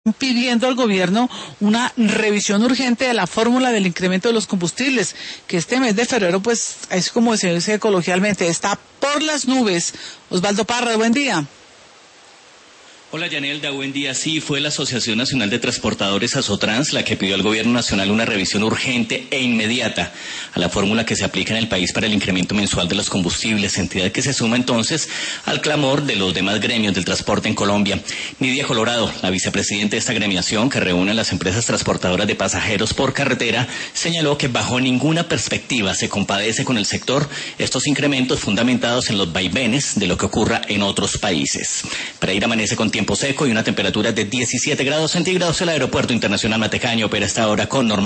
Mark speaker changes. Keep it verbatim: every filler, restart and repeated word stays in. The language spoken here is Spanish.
Speaker 1: pidiendo al gobierno una revisión urgente de la fórmula del incremento de los combustibles, que este mes de febrero, pues, es como se dice coloquialmente, está por las nubes. Osvaldo Parra, buen día.
Speaker 2: Hola Yanelda, buen día. Sí, fue la Asociación Nacional de Transportadores Asotrans la que pidió al gobierno nacional una revisión urgente e inmediata a la fórmula que se aplica en el país para el incremento mensual de los combustibles, entidad que se suma entonces al clamor de los demás gremios del transporte en Colombia. Nidia Colorado, la vicepresidenta de esta gremiación que reúne a las empresas transportadoras de pasajeros por carretera, señaló que bajo ninguna perspectiva se compadece con el sector estos incrementos fundamentados en los vaivenes de lo que ocurra en otros países. Pereira amanece con tiempo seco y una temperatura de diecisiete grados centígrados. El Aeropuerto Internacional Matecaño opera hasta ahora con normalidad.